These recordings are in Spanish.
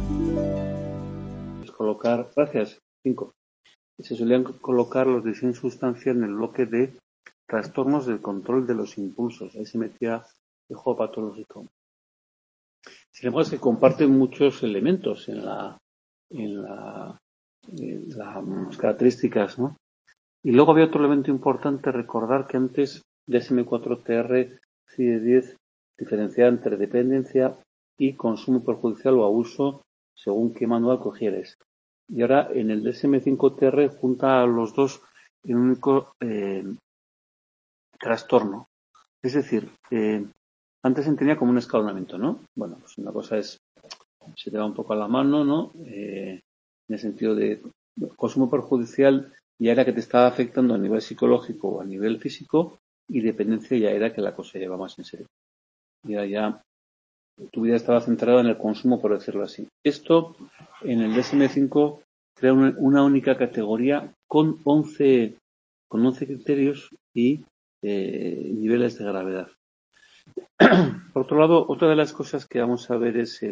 Colocar, gracias, 5. Se solían colocar los de 100 sustancias en el bloque de trastornos del control de los impulsos. Ahí se metía el juego patológico. Sin embargo, se comparten muchos elementos en las características, ¿no? Y luego había otro elemento importante, recordar que antes DSM-4TR CIE-10 diferenciaba entre dependencia y consumo perjudicial o abuso según qué manual cogieres. Y ahora en el DSM-5TR junta a los dos en un único trastorno. Es decir, antes se entendía como un escalonamiento, ¿no? Bueno, pues una cosa es, se te va un poco a la mano, ¿no? En el sentido de consumo perjudicial ya era que te estaba afectando a nivel psicológico o a nivel físico, y dependencia ya era que la cosa lleva más en serio. Ya tu vida estaba centrada en el consumo, por decirlo así. Esto en el DSM-5 crea una única categoría con 11 criterios y niveles de gravedad. Por otro lado, otra de las cosas que vamos a ver es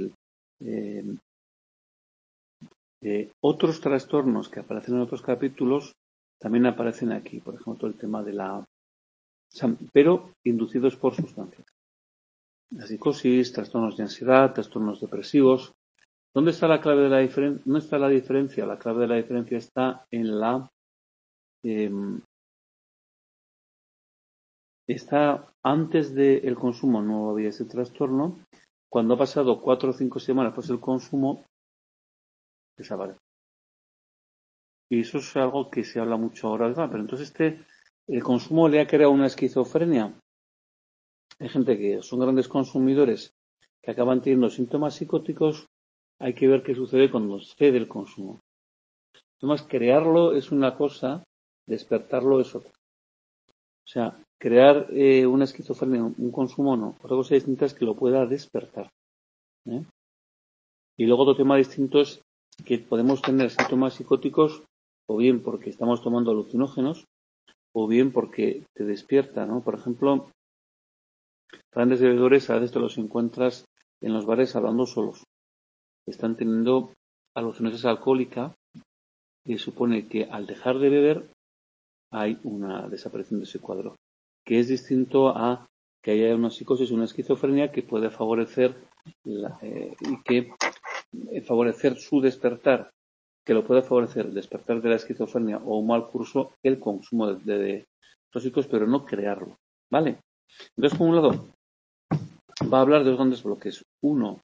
otros trastornos que aparecen en otros capítulos también aparecen aquí. Por ejemplo, todo el tema de pero inducidos por sustancias. La psicosis, trastornos de ansiedad, trastornos depresivos. ¿Dónde está la clave de la diferencia? ¿Dónde está la diferencia? La clave de la diferencia está en está antes del consumo no había ese trastorno. Cuando ha pasado 4 o 5 semanas después del consumo, desaparece. Y eso es algo que se habla mucho ahora. Pero entonces el consumo le ha creado una esquizofrenia. Hay gente que son grandes consumidores que acaban teniendo síntomas psicóticos. Hay que ver qué sucede cuando cede el consumo. Además, crearlo es una cosa, despertarlo es otra. O sea, crear una esquizofrenia, un consumo no. Otra cosa distinta es que lo pueda despertar. Y luego otro tema distinto es que podemos tener síntomas psicóticos o bien porque estamos tomando alucinógenos o bien porque te despierta, ¿no? Por ejemplo, grandes bebedores a veces te los encuentras en los bares hablando solos. Están teniendo alucinosis alcohólica y supone que al dejar de beber hay una desaparición de ese cuadro, que es distinto a que haya una psicosis, una esquizofrenia que puede favorecer favorecer su despertar, que lo puede favorecer el despertar de la esquizofrenia o un mal curso, el consumo de tóxicos, pero no crearlo, ¿vale? Entonces, por un lado, va a hablar de dos grandes bloques. Uno,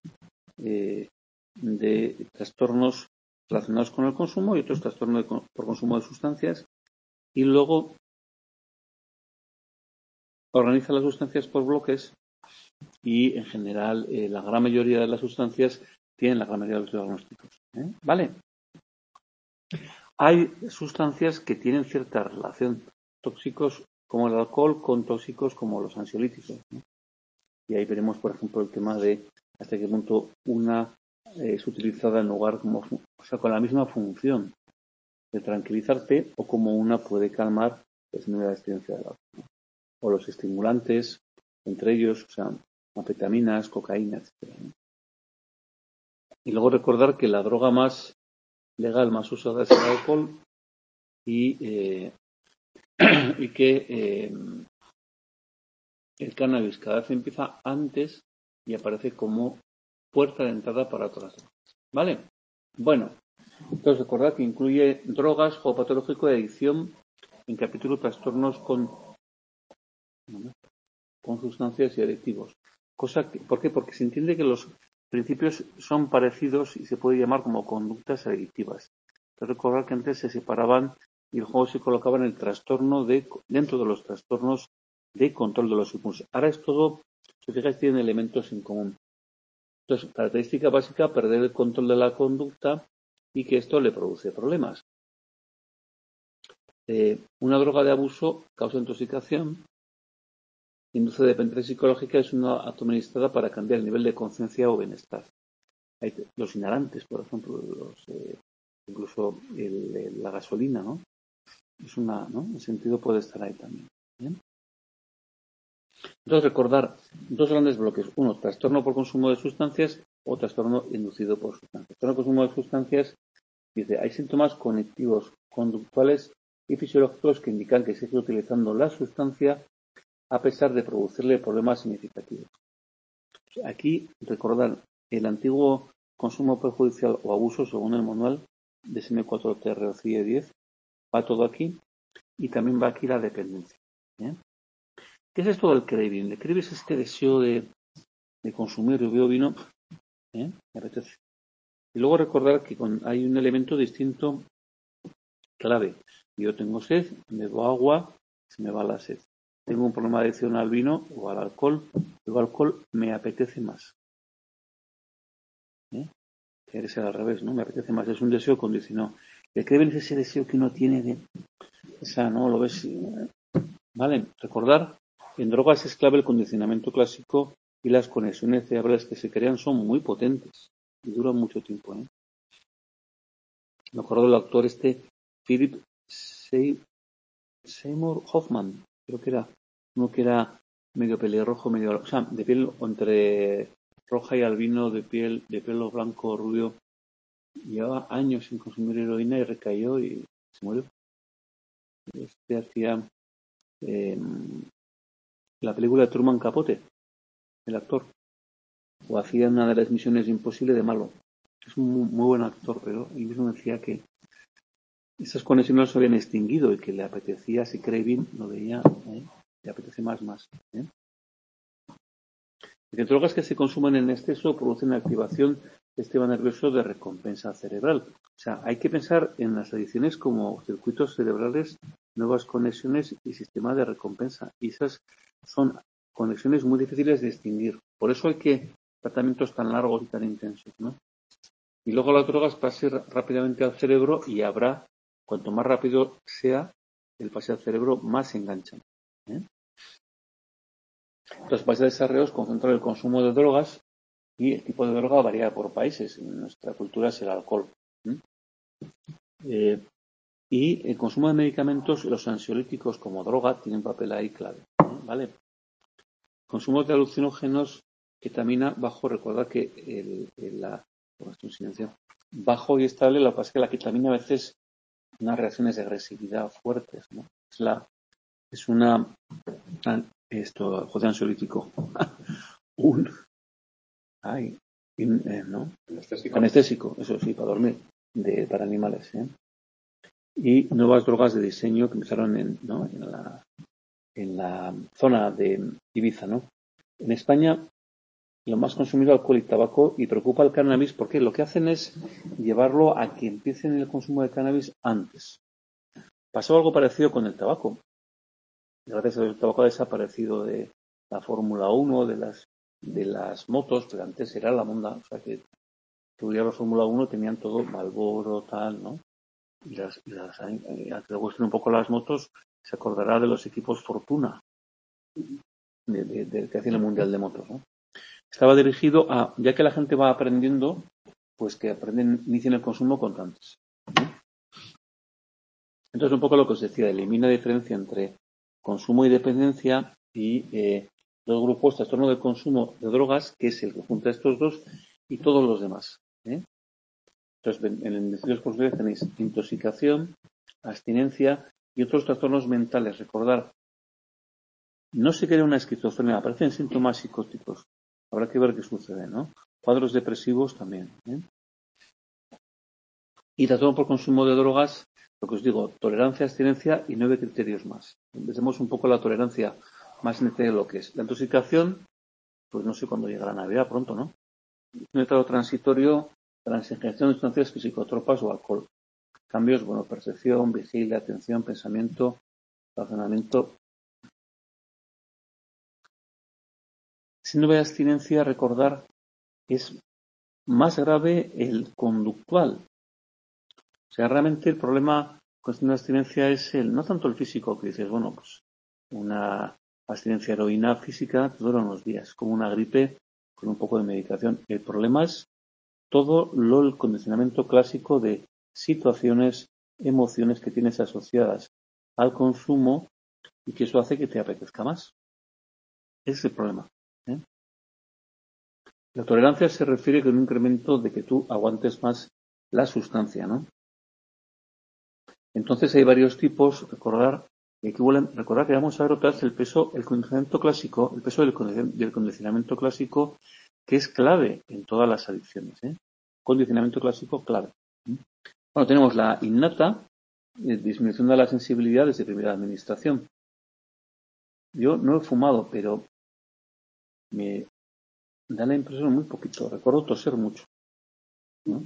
de trastornos relacionados con el consumo y otros trastornos por consumo de sustancias. Y luego organiza las sustancias por bloques y, en general, la gran mayoría de las sustancias tienen la gran mayoría de los diagnósticos. ¿Vale? Hay sustancias que tienen cierta relación, tóxicos como el alcohol con tóxicos como los ansiolíticos, ¿no? Y ahí veremos, por ejemplo, el tema de hasta qué punto una es utilizada en lugar con la misma función de tranquilizarte o como una puede calmar la experiencia de la otra, ¿no? O los estimulantes, entre ellos, o sea, anfetaminas, cocaína, etc., ¿no? Y luego recordar que la droga más legal, más usada es el alcohol y que el cannabis cada vez empieza antes y aparece como puerta de entrada para otras drogas. ¿Vale? Bueno, entonces recordad que incluye drogas, juego patológico y adicción en capítulo trastornos con sustancias y adictivos. ¿Por qué? Porque se entiende que los principios son parecidos y se puede llamar como conductas adictivas. Entonces recordad que antes se separaban y el juego se colocaba en el trastorno dentro de los trastornos de control de los impulsos. Ahora es todo, si fijáis, tienen elementos en común. Entonces, característica básica, perder el control de la conducta y que esto le produce problemas. Una droga de abuso causa intoxicación, induce dependencia psicológica, es una autoadministrada para cambiar el nivel de conciencia o bienestar. Hay los inhalantes, por ejemplo, incluso la gasolina, ¿no? Es ¿no? En sentido puede estar ahí también. ¿Bien? Entonces recordar dos grandes bloques. Uno, trastorno por consumo de sustancias o trastorno inducido por sustancias. Trastorno de consumo de sustancias, dice, hay síntomas cognitivos, conductuales y fisiológicos que indican que se sigue utilizando la sustancia a pesar de producirle problemas significativos. Aquí, recordar, el antiguo consumo perjudicial o abuso, según el manual de SM4TR o CIE-10, va todo aquí y también va aquí la dependencia. ¿Qué es esto del craving? El craving es este deseo de consumir. Yo veo vino, me apetece. Y luego recordar que hay un elemento distinto clave. Yo tengo sed, bebo agua, se me va la sed. Tengo un problema de adicción al vino o al alcohol, bebo alcohol, me apetece más. Quiere ser al revés, ¿no? Me apetece más. Es un deseo condicionado. El craving es ese deseo que uno tiene de esa, ¿no? Lo ves. Vale, recordar, en drogas es clave el condicionamiento clásico y las conexiones cerebrales que se crean son muy potentes y duran mucho tiempo. Me acuerdo del actor Philip Seymour Hoffman, creo que era uno que era medio pelirrojo, medio, o sea, de piel entre roja y albino, de pelo blanco, rubio. Llevaba años sin consumir heroína y recayó y se murió. Hacía la película de Truman Capote, el actor, o hacía una de las misiones imposibles de malo. Es un muy buen actor, pero él mismo decía que esas conexiones no se habían extinguido y que le apetecía, si craving, lo veía, le apetece más. Porque drogas que se consumen en exceso producen activación del sistema nervioso de recompensa cerebral. O sea, hay que pensar en las adicciones como circuitos cerebrales, nuevas conexiones y sistema de recompensa. Y esas son conexiones muy difíciles de extinguir. Por eso hay que tratamientos tan largos y tan intensos, ¿no? Y luego las drogas pasan rápidamente al cerebro y habrá, cuanto más rápido sea el pase al cerebro, más se enganchan. Los países desarrollados concentran el consumo de drogas y el tipo de droga varía por países. En nuestra cultura es el alcohol. Y el consumo de medicamentos, los ansiolíticos como droga, tienen papel ahí clave. ¿Vale? Consumo de alucinógenos, ketamina bajo. Recordad que bajo y estable, lo que pasa es que la ketamina a veces unas reacciones de agresividad fuertes, ¿no? Es una ansiolítico. ¿No? Anestésico, eso sí, para dormir, para animales. Y nuevas drogas de diseño que empezaron en la zona de Ibiza, ¿no? En España, lo más consumido alcohol y tabaco, y preocupa el cannabis porque lo que hacen es llevarlo a que empiecen el consumo de cannabis antes. Pasó algo parecido con el tabaco. Gracias a Dios, el tabaco ha desaparecido de la Fórmula 1, de las motos, pero antes era la monda. O sea que tú ya la Fórmula 1 tenían todo Marlboro, tal, ¿no? Y a que le gusten un poco las motos, se acordará de los equipos Fortuna, que hacían el Mundial de Motos, ¿no? Estaba dirigido a, ya que la gente va aprendiendo, pues que inicien el consumo con antes. Entonces, un poco lo que os decía, elimina la diferencia entre consumo y dependencia y los grupos trastorno de consumo de drogas, que es el que junta estos dos, y todos los demás. Entonces, en estudios posteriores tenéis intoxicación, abstinencia y otros trastornos mentales. Recordar, no se crea una esquizofrenia, aparecen síntomas psicóticos. Habrá que ver qué sucede, ¿no? Cuadros depresivos también. Y trastorno por consumo de drogas, lo que os digo, tolerancia, abstinencia y 9 criterios más. Empecemos un poco la tolerancia más en de lo que es. La intoxicación, pues no sé cuándo llegará la Navidad, pronto, ¿no? Un estado transitorio tras ingestión de sustancias psicotropas o alcohol. Cambios, bueno, percepción, vigilia, atención, pensamiento, razonamiento. Síndrome de abstinencia, recordar, es más grave el conductual. O sea, realmente el problema con síndrome de abstinencia es no tanto el físico, que dices, bueno, pues una abstinencia heroína física te dura unos días, como una gripe con un poco de medicación. El problema es todo el condicionamiento clásico de situaciones, emociones que tienes asociadas al consumo y que eso hace que te apetezca más. Ese es el problema. La tolerancia se refiere con un incremento de que tú aguantes más la sustancia, ¿no? Entonces hay varios tipos, recordar que vamos a ver otra vez el peso, el condicionamiento clásico, el peso del condicionamiento clásico, que es clave en todas las adicciones, ¿eh? Condicionamiento clásico clave. Bueno, tenemos la innata, disminución de la sensibilidad desde primera administración. Yo no he fumado, pero me da la impresión muy poquito. Recuerdo toser mucho, ¿no?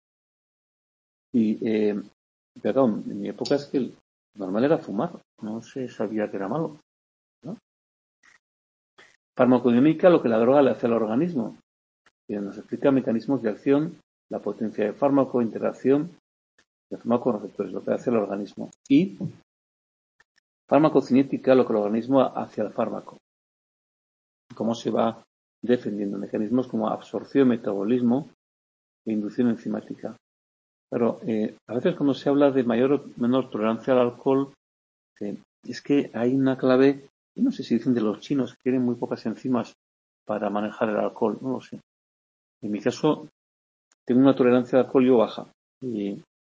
Y, pero claro, en mi época es que el normal era fumar, no se sabía que era malo, ¿no? Farmacodinámica, lo que la droga le hace al organismo, que nos explica mecanismos de acción, la potencia de fármaco, interacción de fármaco con receptores, lo que hace al organismo. Y farmacocinética, lo que el organismo hace al fármaco, cómo se va defendiendo, mecanismos como absorción, metabolismo e inducción enzimática. Pero a veces cuando se habla de mayor o menor tolerancia al alcohol, es que hay una clave, y no sé si dicen de los chinos, que tienen muy pocas enzimas para manejar el alcohol, no lo sé. En mi caso, tengo una tolerancia al alcohol yo baja. Y,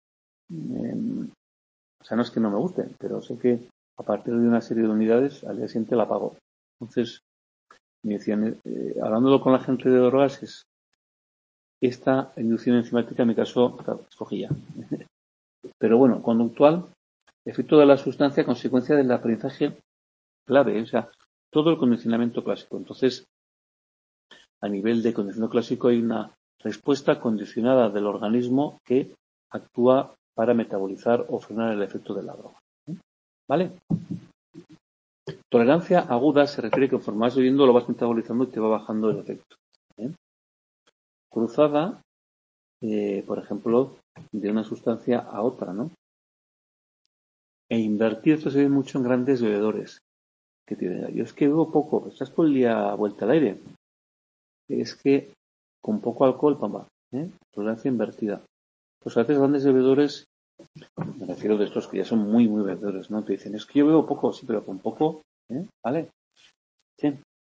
o sea, no es que no me guste, pero sé que a partir de una serie de unidades, al día siguiente la pago. Entonces, me decían, hablándolo con la gente de drogas, es esta inducción enzimática, en mi caso, claro, escogía. Pero bueno, conductual, efecto de la sustancia, consecuencia del aprendizaje clave, o sea, todo el condicionamiento clásico. Entonces, a nivel de condicionamiento clásico hay una respuesta condicionada del organismo que actúa para metabolizar o frenar el efecto de la droga. ¿Vale? Tolerancia aguda se refiere que conforme vas bebiendo lo vas metabolizando y te va bajando el efecto. ¿Bien? Cruzada, por ejemplo, de una sustancia a otra, ¿no? E invertir, esto se ve mucho en grandes bebedores. Que tienen, yo es que bebo poco, estás todo el día vuelta al aire. Es que con poco alcohol, pamba, tolerancia invertida. Pues a veces grandes bebedores, me refiero de estos que ya son muy, muy bebedores, ¿no? Te dicen, es que yo bebo poco, sí, pero con poco, ¿vale? Sí.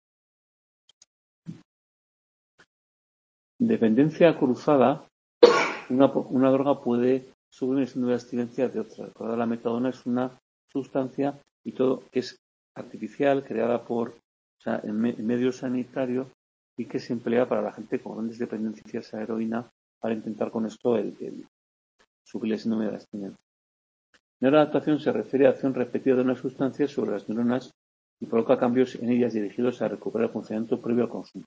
Dependencia cruzada, una droga puede subir el síndrome de abstinencia de otra. Recordad, la metadona es una sustancia y todo que es artificial, creada por, o sea, en medio sanitario y que se emplea para la gente con grandes dependencias a heroína para intentar con esto el subir el síndrome de abstinencia. Neuroadaptación se refiere a acción repetida de una sustancia sobre las neuronas y provoca cambios en ellas dirigidos a recuperar el funcionamiento previo al consumo.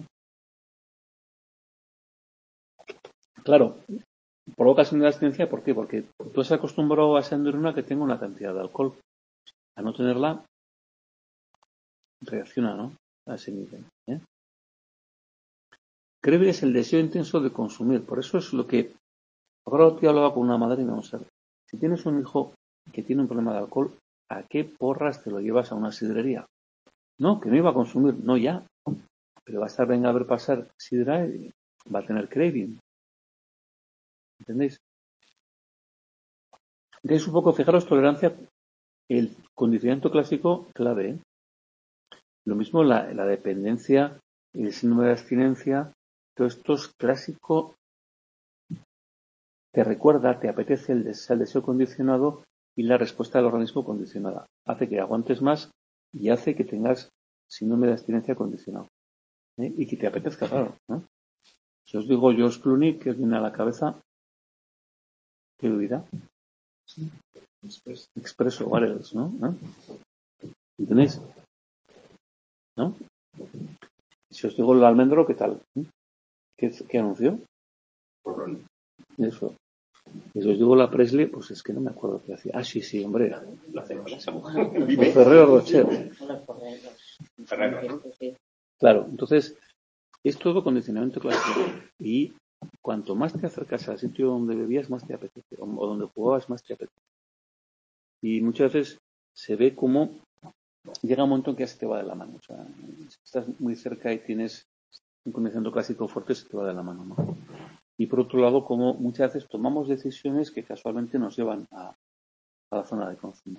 Claro, provoca síndrome de abstinencia, ¿por qué? Porque tú has acostumbrado a esa neurona que tenga una cantidad de alcohol. A no tenerla, reacciona, ¿no? A ese nivel. Creve es el deseo intenso de consumir. Por eso es lo que... Ahora te hablaba con una madre y vamos a ver. Si tienes un hijo que tiene un problema de alcohol, ¿a qué porras te lo llevas a una sidrería? No, que no iba a consumir. No, ya. Pero va a estar, venga a ver pasar sidra y va a tener craving. ¿Entendéis? Entonces, un poco, fijaros, tolerancia, el condicionamiento clásico clave, ¿eh? Lo mismo la dependencia, el síndrome de abstinencia, todo esto es clásico, te recuerda, te apetece el deseo condicionado y la respuesta del organismo condicionada. Hace que aguantes más y hace que tengas síndrome de abstinencia condicionado. Y que te apetezca, claro, ¿no? Si os digo George Clooney, ¿qué os viene a la cabeza? ¿Qué bebida? Expreso, Barrels, ¿no? ¿Entendéis? ¿No? Si os digo el almendro, ¿qué tal? ¿Qué anunció? Eso. Y si os digo la Presley, pues es que no me acuerdo qué hacía. Ah, sí, hombre. La hace esa mujer. Los Ferrero Rocher. Claro, entonces es todo condicionamiento clásico. Y cuanto más te acercas al sitio donde bebías, más te apetece. O donde jugabas, más te apetece. Y muchas veces se ve como llega un momento en que ya se te va de la mano. O sea, si estás muy cerca y tienes un condicionamiento clásico fuerte, se te va de la mano, ¿no? Y por otro lado, como muchas veces tomamos decisiones que casualmente nos llevan a la zona de consumo.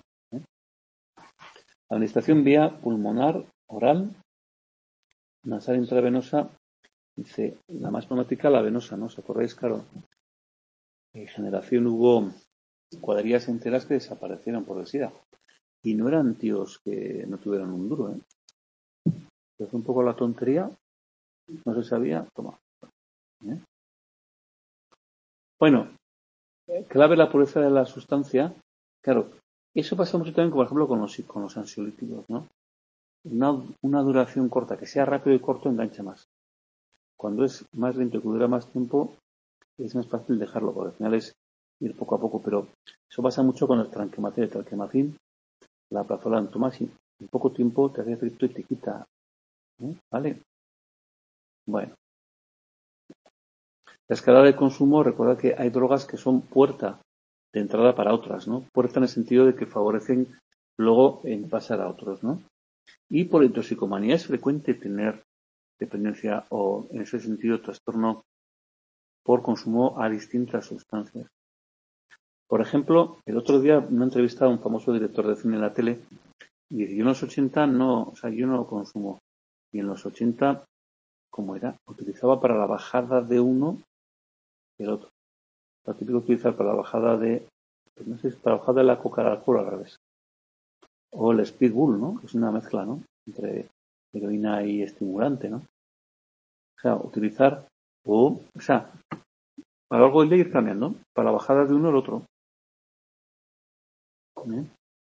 Administración vía pulmonar, oral, nasal intravenosa Dice, la más problemática, la venosa, ¿no? ¿Os acordáis? Claro, en generación hubo cuadrillas enteras que desaparecieron por el SIDA. Y no eran tíos que no tuvieran un duro, ¿eh? Entonces, un poco la tontería, no se sabía, toma. ¿eh? Bueno, clave la pureza de la sustancia. Claro, eso pasa mucho también, por ejemplo, con los ansiolíticos, ¿no? Una duración corta, que sea rápido y corto, engancha más. Cuando es más lento y que dura más tiempo, es más fácil dejarlo, porque al final es ir poco a poco. Pero eso pasa mucho con el tranquemacín. El tranquemacín, la prazolam, tomas y en poco tiempo te hace efecto y te quita. ¿Vale? Bueno. La escala de consumo, recuerda que hay drogas que son puerta de entrada para otras, ¿no? Puerta en el sentido de que favorecen luego en pasar a otros, ¿no? Y por toxicomanía es frecuente tener dependencia o, en ese sentido, trastorno por consumo a distintas sustancias. Por ejemplo, el otro día una entrevista a un famoso director de cine en la tele y dice, yo en los 80 no, o sea, yo no consumo. Y en los 80, ¿cómo era? Utilizaba para la bajada de uno el otro. Lo típico utilizar para la bajada de, pues no sé, para la bajada de la coca al alcohol al revés. O el Speed Bull, ¿no? Que es una mezcla, ¿no? Entre heroína y estimulante, ¿no? O sea, utilizar, o sea, a lo largo del día ir cambiando, para la bajada de uno al otro. ¿eh?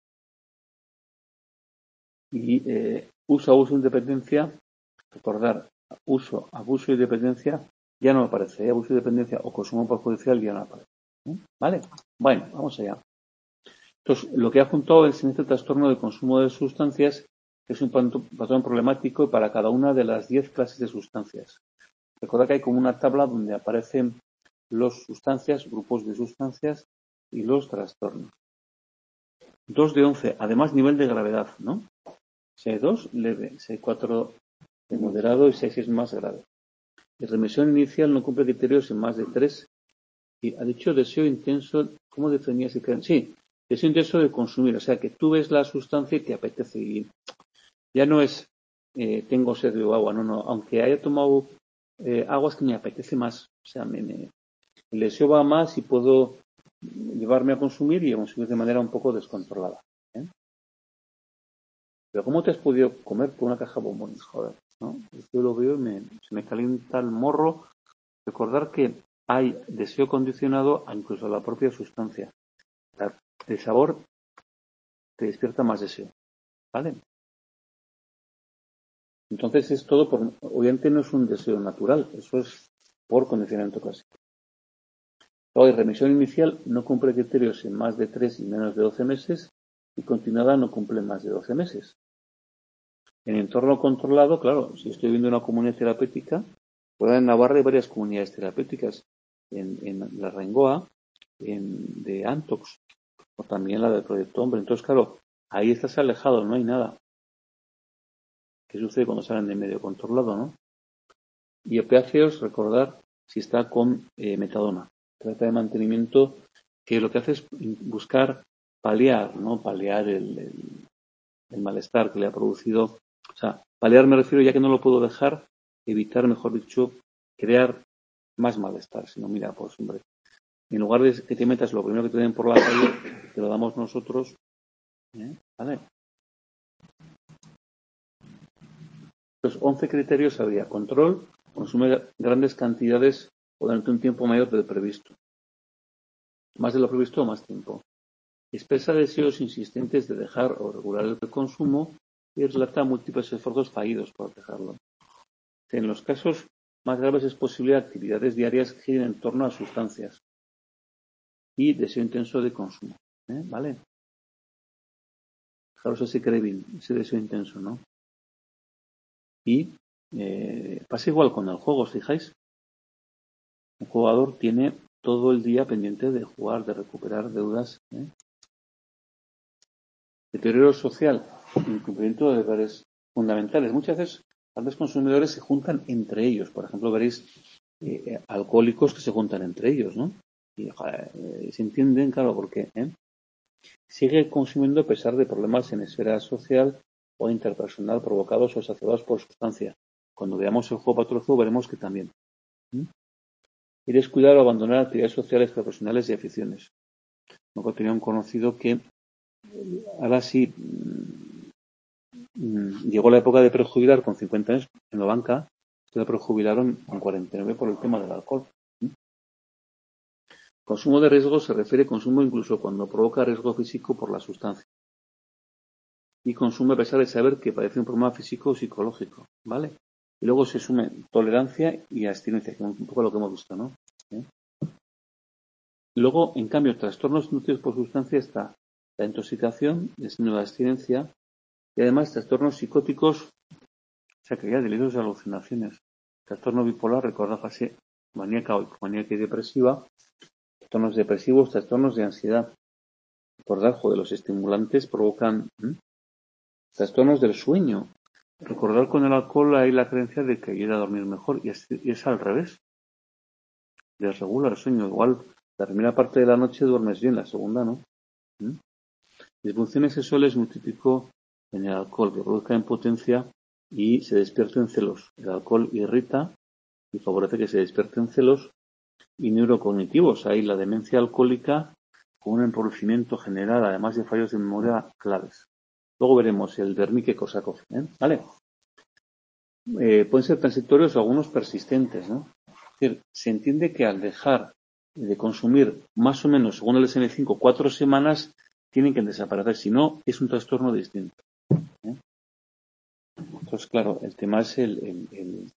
Y uso, abuso, independencia, recordar, uso, abuso y dependencia ya no aparece. Abuso y dependencia o consumo perjudicial ya no aparece. ¿Vale? Bueno, vamos allá. Entonces, lo que ha juntado es en este trastorno de consumo de sustancias, que es un patrón problemático para cada una de las 10 clases de sustancias. Recuerda que hay como una tabla donde aparecen los sustancias, grupos de sustancias y los trastornos. 2 de 11, además nivel de gravedad, ¿no? Si hay 2, leve, si hay 4, de moderado y si hay 6 más grave. La remisión inicial no cumple criterios en más de 3. Y ha dicho deseo intenso, ¿cómo definía ese criterio? Sí, deseo intenso de consumir, o sea que tú ves la sustancia y te apetece y ya no es tengo sed de agua, no, aunque haya tomado agua es que me apetece más, o sea, el deseo va más y puedo llevarme a consumir y a consumir de manera un poco descontrolada. ¿eh? Pero ¿cómo te has podido comer por una caja de bombones? Joder, ¿no? Yo lo veo y se me calienta el morro. Recordar que hay deseo condicionado a incluso a la propia sustancia. El sabor te despierta más deseo, ¿vale? Entonces es todo por, obviamente no es un deseo natural, eso es por condicionamiento clásico. Luego, remisión inicial no cumple criterios en más de 3 y menos de 12 meses y continuada no cumple más de 12 meses. En entorno controlado, claro, si estoy viendo una comunidad terapéutica, pues en Navarra hay varias comunidades terapéuticas, en la Rengoa, de Antox, o también la del Proyecto Hombre. Entonces, claro, ahí estás alejado, no hay nada. ¿Qué sucede cuando salen de medio controlado, no? Y opiáceos, recordar si está con metadona. Trata de mantenimiento que lo que hace es buscar paliar, ¿no? Paliar el malestar que le ha producido. O sea, paliar me refiero, ya que no lo puedo dejar, evitar, mejor dicho, crear más malestar. Sino, mira, pues hombre, en lugar de que te metas lo primero que te den por la calle, te lo damos nosotros. ¿Vale? Los 11 criterios habría control, consume grandes cantidades o durante un tiempo mayor del previsto. Más de lo previsto o más tiempo. Expresa deseos insistentes de dejar o regular el consumo y relata múltiples esfuerzos fallidos por dejarlo. En los casos más graves es posible actividades diarias que giren en torno a sustancias y deseo intenso de consumo. ¿Vale? Fijaros ese craving, ese deseo intenso, ¿no? Y pasa igual con el juego, ¿os fijáis? Un jugador tiene todo el día pendiente de jugar, de recuperar deudas. Deterioro social, incumplimiento de deberes fundamentales. Muchas veces grandes consumidores se juntan entre ellos. Por ejemplo, veréis alcohólicos que se juntan entre ellos, ¿no? Y se entienden, claro, porque sigue consumiendo a pesar de problemas en esfera social o interpersonal provocados o exacerbados por sustancia. cuando veamos el juego patológico veremos que también. Y descuidar o abandonar actividades sociales, profesionales y aficiones. Luego tenía un conocido que ahora sí llegó la época de prejubilar con 50 años en la banca, se prejubilaron con 49 por el tema del alcohol. Consumo de riesgo se refiere a consumo incluso cuando provoca riesgo físico por la sustancia. Y consume a pesar de saber que padece un problema físico o psicológico, ¿vale? Y luego se sume tolerancia y abstinencia, que es un poco lo que hemos visto, ¿no? Luego, en cambio, trastornos inducidos por sustancia está la intoxicación, el síndrome de abstinencia y además trastornos psicóticos, o sea, que ya delirios y alucinaciones. Trastorno bipolar, recordad la fase maníaca y depresiva, trastornos depresivos, trastornos de ansiedad. Recordad, los estimulantes provocan trastornos del sueño. Recordar con el alcohol hay la creencia de que ayuda a dormir mejor y es al revés. Desregula el sueño. Igual la primera parte de la noche duermes bien, la segunda no. Disfunciones sexuales muy típico en el alcohol, que produzca impotencia y se despierten celos. El alcohol irrita y favorece que se despierten celos. Y neurocognitivos, hay la demencia alcohólica con un empobrecimiento general, además de fallos de memoria claves. Luego veremos el Wernicke-Korsakoff, ¿vale? Pueden ser transitorios o algunos persistentes, ¿no? Es decir, se entiende que al dejar de consumir más o menos, según el DSM-5, 4 semanas, tienen que desaparecer. Si no, es un trastorno distinto. Entonces, claro, el tema es el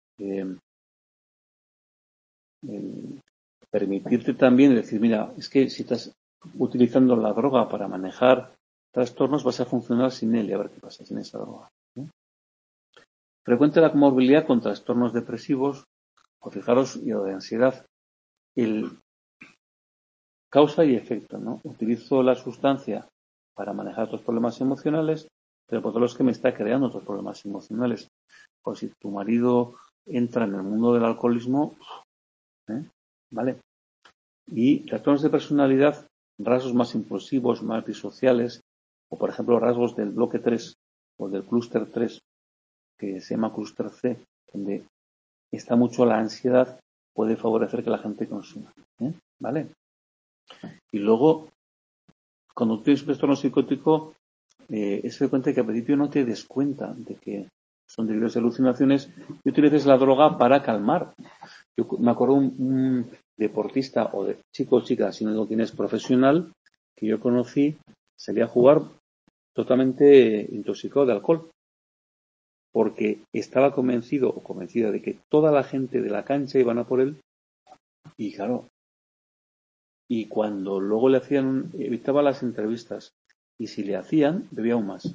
permitirte también decir, mira, es que si estás utilizando la droga para manejar trastornos, vas a funcionar sin él y a ver qué pasa sin esa droga. Frecuente la comorbilidad con trastornos depresivos, o fijaros, y o de ansiedad. El causa y efecto, ¿no? Utilizo la sustancia para manejar otros problemas emocionales, pero por todos los que me está creando otros problemas emocionales. O si tu marido entra en el mundo del alcoholismo, ¿vale? Y trastornos de personalidad, rasgos más impulsivos, más disociales, o por ejemplo rasgos del bloque 3 o del clúster 3, que se llama clúster C, donde está mucho la ansiedad, puede favorecer que la gente consuma. ¿Vale? Y luego, cuando tienes un trastorno psicótico, es frecuente que al principio no te des cuenta de que son delirios y alucinaciones y utilices la droga para calmar. Yo me acuerdo un deportista o de chico o chica, si no digo quién es profesional, que yo conocí, salía a jugar totalmente intoxicado de alcohol, porque estaba convencido o convencida de que toda la gente de la cancha iban a por él, y claro, y cuando luego le hacían, evitaba las entrevistas, y si le hacían, bebía aún más.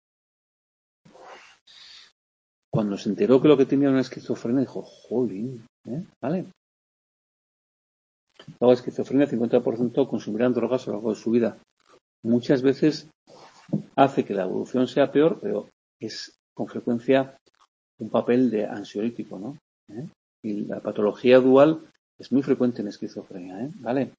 Cuando se enteró que lo que tenía era una esquizofrenia, dijo, jolín, ¿vale? Luego, esquizofrenia, 50% consumirán drogas a lo largo de su vida. Muchas veces hace que la evolución sea peor, pero es con frecuencia un papel de ansiolítico, ¿no? Y la patología dual es muy frecuente en esquizofrenia, ¿vale?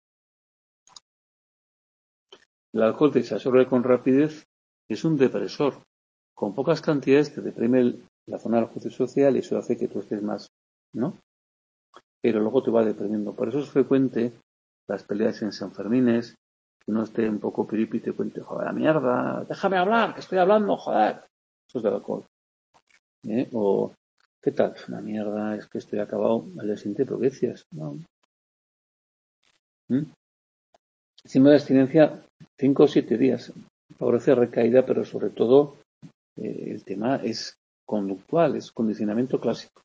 El alcohol que se absorbe con rapidez es un depresor. Con pocas cantidades te deprime la zona del juicio social y eso hace que tú estés más, ¿no? Pero luego te va deprimiendo. Por eso es frecuente las peleas en Sanfermines, que uno esté un poco piripi y te cuente, joder, la mierda, déjame hablar, que estoy hablando, joder. Eso es del alcohol. O, ¿qué tal? Una mierda, es que estoy acabado al día siguiente, pero ¿qué decías? No. Encima de abstinencia, 5 o 7 días. Favorece recaída, pero sobre todo el tema es conductual, es condicionamiento clásico.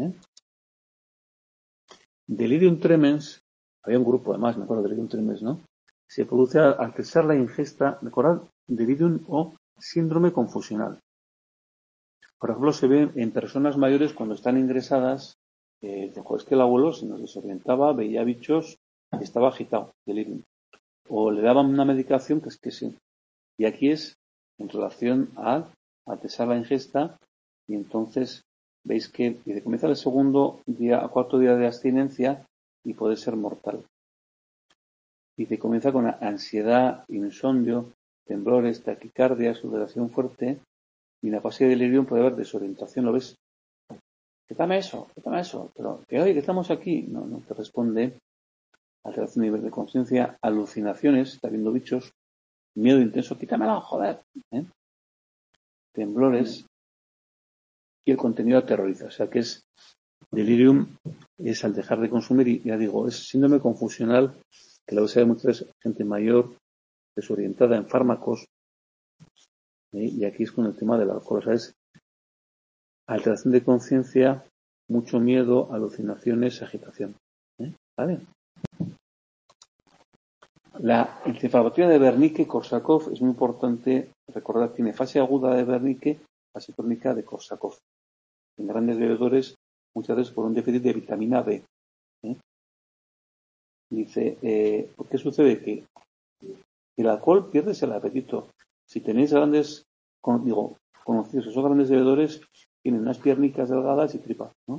Delirium tremens, había un grupo además, me acuerdo, delirium tremens, ¿no? Se produce al cesar la ingesta, recordad, delirium o síndrome confusional. Por ejemplo, se ve en personas mayores cuando están ingresadas, es que el abuelo se nos desorientaba, veía bichos y estaba agitado, delirium. O le daban una medicación que es que sí. Y aquí es en relación a cesar la ingesta y entonces veis que comienza el segundo día, cuarto día de abstinencia y puede ser mortal. Y te comienza con ansiedad, insomnio, temblores, taquicardia, sudoración fuerte y en la fase de delirium puede haber desorientación, ¿lo ves? quítame eso, pero que oye, que estamos aquí. No, no te responde. Alteración de nivel de conciencia, alucinaciones, está viendo bichos, miedo intenso, quítamelo, joder. ¿eh? Temblores y el contenido aterroriza. O sea que es delirium, es al dejar de consumir y ya digo, es síndrome confusional que la usa de muchas veces gente mayor, desorientada en fármacos, y aquí es con el tema del alcohol. O sea, es alteración de conciencia, mucho miedo, alucinaciones, agitación. ¿Vale? La encefalopatía de Wernicke-Korsakoff es muy importante recordar, tiene fase aguda de Wernicke, fase crónica de Korsakoff. En grandes bebedores, muchas veces por un déficit de vitamina B. Dice, ¿qué sucede? Que el alcohol pierdes el apetito. Si tenéis conocidos que son grandes bebedores, tienen unas piernicas delgadas y tripas, ¿no?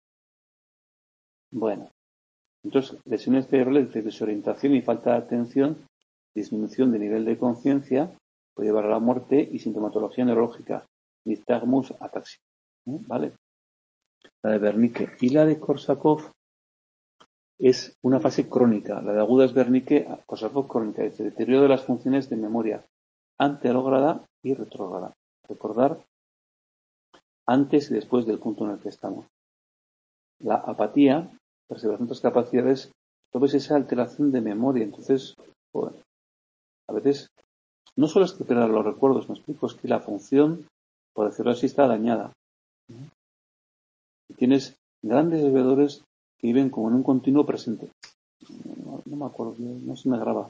Bueno, entonces lesiones cerebrales de desorientación y falta de atención, disminución de nivel de conciencia, puede llevar a la muerte y sintomatología neurológica, nistagmus, ataxia, ¿vale? La de Wernicke y la de Korsakoff es una fase crónica. La de aguda es Wernicke-Korsakoff crónica, es el deterioro de las funciones de memoria anterograda y retrógrada. Recordar antes y después del punto en el que estamos. La apatía, perseveración de otras capacidades, todo es esa alteración de memoria. Entonces, bueno, a veces no solo es que pierdas los recuerdos, me explico, es que la función, por decirlo así, está dañada. Y tienes grandes bebedores que viven como en un continuo presente. No me acuerdo, no se me graba.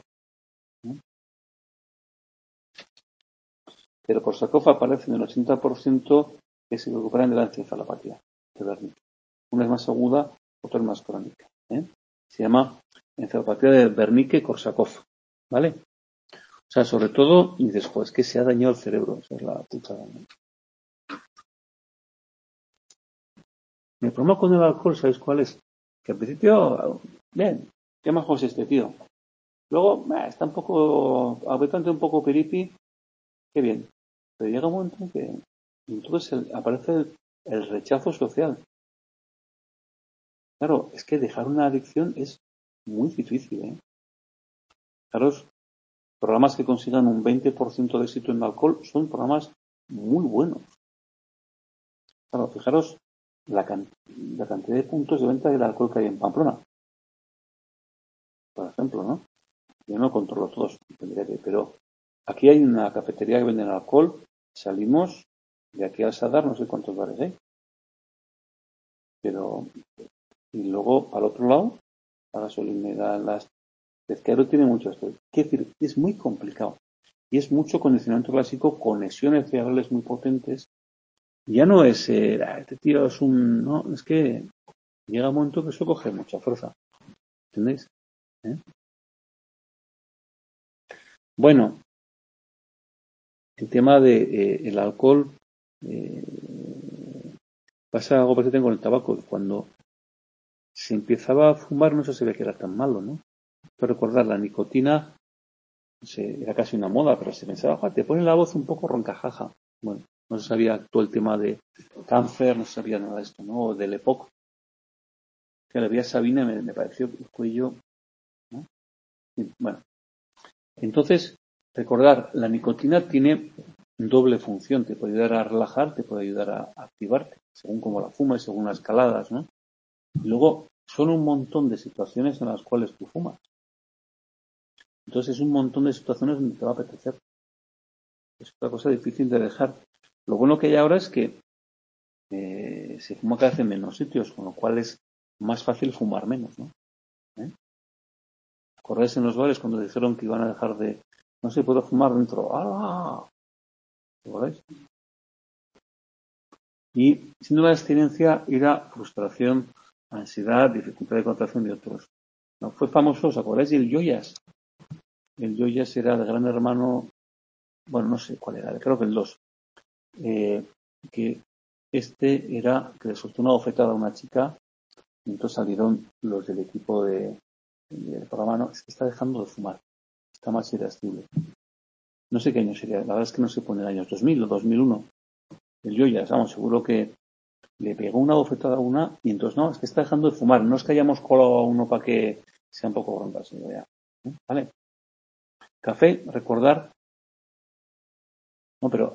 Pero Korsakoff aparece en el 80% que se recuperan de la encefalopatía de Wernicke. Una es más aguda, otra es más crónica. Se llama encefalopatía de Wernicke-Korsakoff. ¿Vale? O sea, sobre todo, y después que se ha dañado el cerebro. Esa es la puta. El problema con el alcohol, ¿sabéis cuál es? Que al principio, bien, qué majo es este tío. Luego, está un poco, apretante, un poco piripi, qué bien. Pero llega un momento en que entonces aparece el rechazo social. Claro, es que dejar una adicción es muy difícil, ¿eh? Fijaros, programas que consigan un 20% de éxito en el alcohol son programas muy buenos. Claro, fijaros la cantidad de puntos de venta del alcohol que hay en Pamplona, por ejemplo, ¿no? Yo no controlo todos, pero aquí hay una cafetería que vende alcohol, salimos de aquí al Sadar, no sé cuántos bares hay, pero y luego al otro lado, la gasolinera, las pesquero tiene mucho esto. Quiero decir, es muy complicado y es mucho condicionamiento clásico, conexiones cerebrales muy potentes. Ya no es, este tío es un, no, es que llega un momento que eso coge mucha fuerza, ¿entendéis? Bueno, el tema de el alcohol pasa algo parecido con el tabaco. Cuando se empezaba a fumar no se sabía que era tan malo, ¿no? Pero recordar, la nicotina era casi una moda, pero se pensaba, te pone la voz un poco roncajaja. Bueno, no se sabía todo el tema de cáncer, no se sabía nada de esto, ¿no? O del EPOC. Que la vía Sabina me pareció el cuello, ¿no? Y, bueno, entonces, recordar, la nicotina tiene doble función. Te puede ayudar a relajar, te puede ayudar a activarte, según cómo la fumes, según las caladas, ¿no? Y luego, son un montón de situaciones en las cuales tú fumas. Entonces, es un montón de situaciones donde te va a apetecer. Es una cosa difícil de dejar. Lo bueno que hay ahora es que se fuma cada vez en menos sitios, con lo cual es más fácil fumar menos, ¿no? ¿Acordáis en los bares cuando dijeron que iban a dejar de... No se puede fumar dentro? ¡Ah! ¿Acordáis? Y síndrome de abstinencia, ira, frustración, ansiedad, dificultad de concentración y otros. ¿No? Fue famoso, ¿os acordáis del Yoyas? El Yoyas era el gran hermano, bueno, no sé cuál era, creo que el 2. Que este era que le soltó una bofetada a una chica y entonces salieron los del equipo del programa, no, es que está dejando de fumar, está más irascible. No sé qué año sería, la verdad es que no se pone años, 2000 o 2001. El Yoyas, vamos, seguro que le pegó una bofetada a una y entonces, no, es que está dejando de fumar. No es que hayamos colado a uno para que sea un poco rondas. Ya. ¿Vale? Café, recordar. No, pero